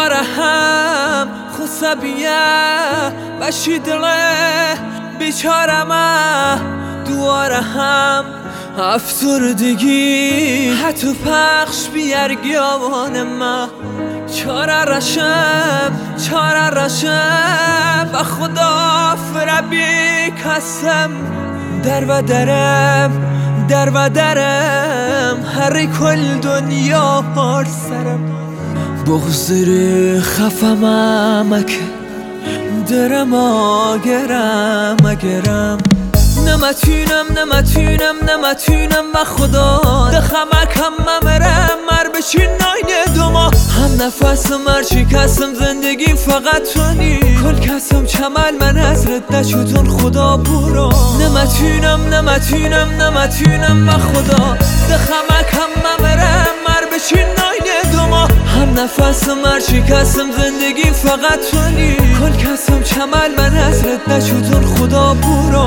دوباره هم خسبیه بشی دله بیچارمه دوباره هم افسردگی حتی پخش بیارگیان ما چاره رشم و خدا فربی کسم در و درم هر کل دنیا هر سرم بغزر خفم امک درم اگرم نمتونم و خدا دخمکم ممرم مر بشین ناین دوما هم نفس مر شکستم زندگی فقط تونی کل کسم چمل من حضرت نشدون خدا برو نمتونم و خدا دخمکم ممرم مر بشین ناین دوما هم نفس مر شکستم زندگی فقط تونی کل کسم چمل من حضرت نشدون خدا برو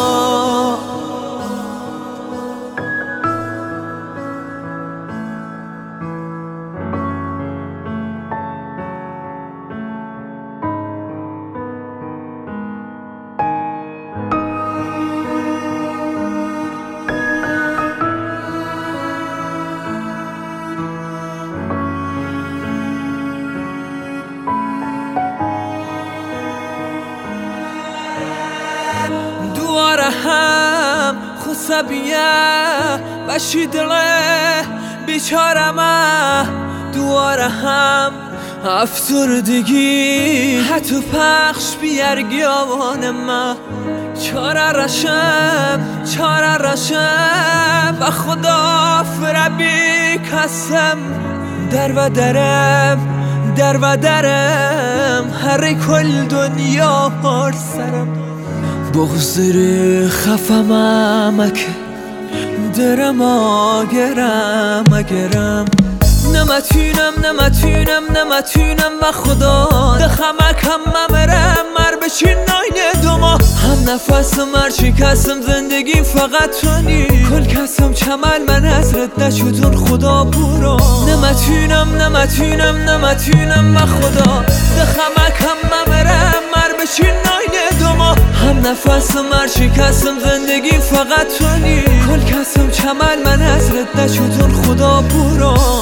دوباره هم خسبیه بشی دله بیچارمه دوباره هم افسردگی حتی پخش بیارگیان ما چاره رشم و خدا فربی کسم در و درم هر کل دنیا هر سرم بغزر خفم امک درم اگرم نمتونم و خدا دخمکم ممرم مر بشین ناین دوما هم نفس مر شکستم زندگی فقط تونی کل کسم چمل من حضرت نشدون خدا برو نمتونم و خدا دخمکم ممرم مر بشین ناین دوما هم نفس مر شکستم زندگی فقط تونی کل کسم چمل من حضرت نشدون خدا برو